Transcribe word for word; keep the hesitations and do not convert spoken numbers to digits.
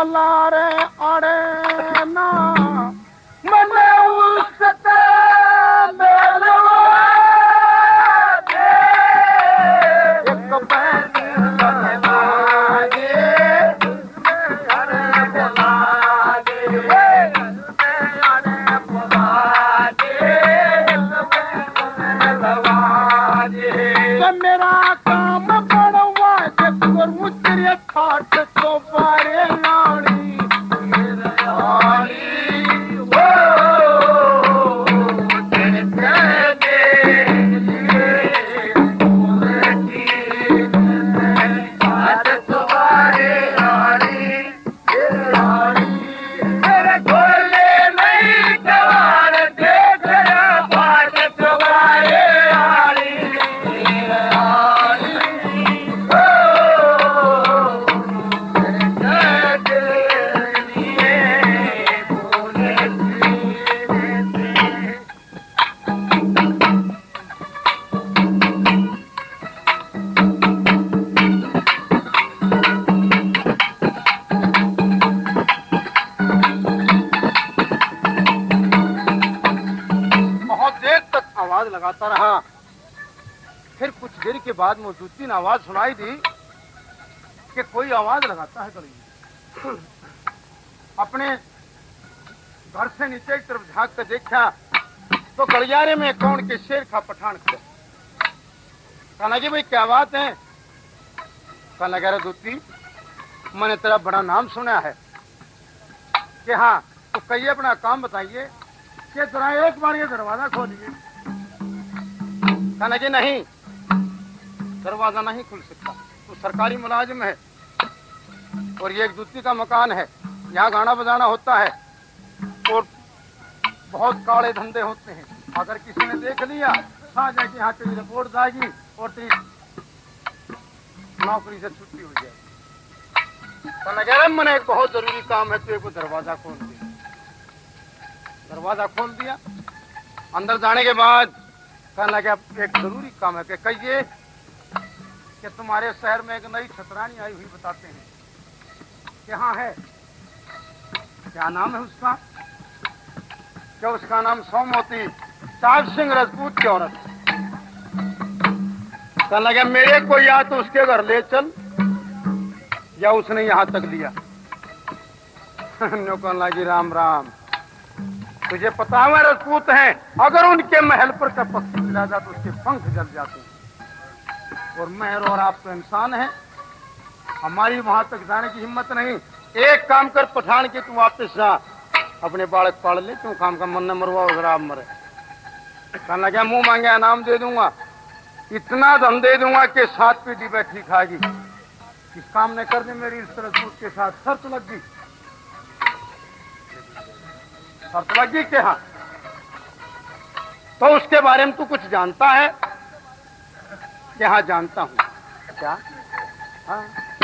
लारे अड़े ना मने उसते मेलवा दे एक पैर लागे अरे लागे अरे लागे मेरा काम पड़वा करूं तेरे ठाठ तो बारे नाड़ी नाड़ी वो तेरे दे ठाठ तो बारे नाड़ी नाड़ी मेरे गोले नहीं जवान देख ठाठ तो बारे नाड़ी आवाज लगाता रहा। फिर कुछ देर के बाद मुजुद्दीन आवाज सुनाई दी कि कोई आवाज लगाता है गली। अपने घर से नीचे की तरफ झांक कर देखा तो गलियारे में कौन के शेर का पठान खड़ा। कहने लगे भाई क्या बात है। कहने लगा रे दूती मैंने तेरा बड़ा नाम सुना है कि हाँ तो कहिए अपना काम बताइए कि जरा एक बार ये दरवाजा खोलिए। कहने लगे नहीं दरवाजा नहीं खुल सकता तो सरकारी मुलाजिम है और ये एक दूती का मकान है यहाँ गाना बजाना होता है और बहुत काले धंधे होते हैं। अगर किसी ने देख लिया आ जाके यहाँ तेरी रिपोर्ट जाएगी और तेरी नौकरी से छुट्टी हो जाएगी। कहने लगे मैंने एक बहुत जरूरी काम है तो एक दरवाजा खोल दिया। दरवाजा खोल दिया। अंदर जाने के बाद कहने लगे एक जरूरी काम है कि कहिए कि तुम्हारे शहर में एक नई छतरानी आई हुई बताते हैं कि हाँ है। क्या नाम है उसका? क्या उसका नाम सोमवती साहब सिंह राजपूत की औरत। कहने लगे मेरे को या तो उसके घर ले चल या उसने यहां तक लिया। कहने लगी राम राम तुझे पता है राजपूत हैं अगर उनके महल पर का पक्षी मिला जाए तो उसके पंख जल जाते हैं और महर और आप तो इंसान हैं हमारी वहां तक जाने की हिम्मत नहीं। एक काम कर पठान के तू वापस जा अपने बालक पाल ले क्यों काम का मन न मरवा जरा आप मरे। कहने लगा मुंह मांगे इनाम दे दूंगा इतना दम दे दूंगा कि सात पीढ़ी बैठी खाएगी। इस काम ने कर दे मेरी इस राजपूत के साथ शर्त लग गई। शर्त लग गई कि हाँ तो उसके बारे में तू कुछ जानता है? कि हाँ जानता हूं। क्या? हाँ